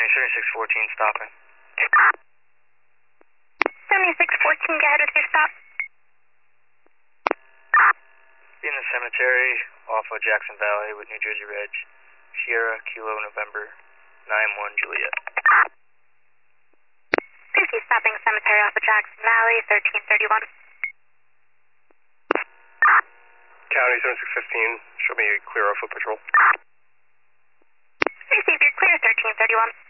County 7614 stopping. 7614, go ahead with your stop. In the cemetery off of Jackson Valley with New Jersey Reg. Sierra, Kilo, November, 9-1, Juliet. Susie, stopping cemetery off of Jackson Valley, 1331. County 7615, show me clear off foot patrol. Susie, if you're clear, 1331.